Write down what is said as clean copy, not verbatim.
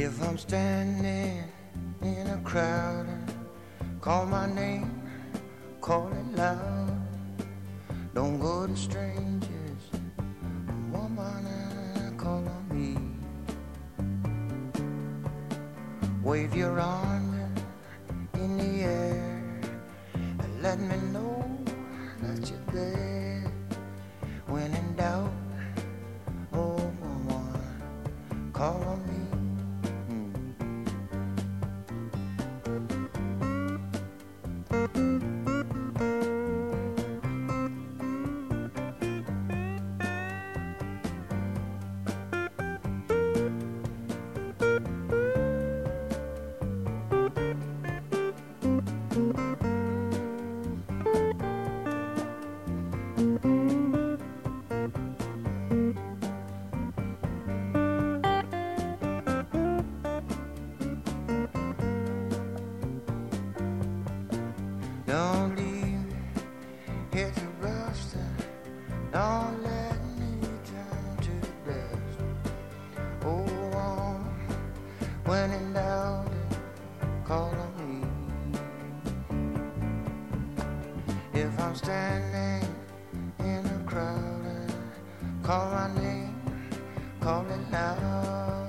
If I'm standing in a crowd and call my name, call it loud. Don't go to strangers, woman, and call on me. Wave your arm in the air and let me know that you're there. When in doubt, oh woman, call on me. Don't leave me here to rust, don't let me turn to dust. Oh, when in doubt, call on me. If I'm standing in a crowd, call my name, call it loud.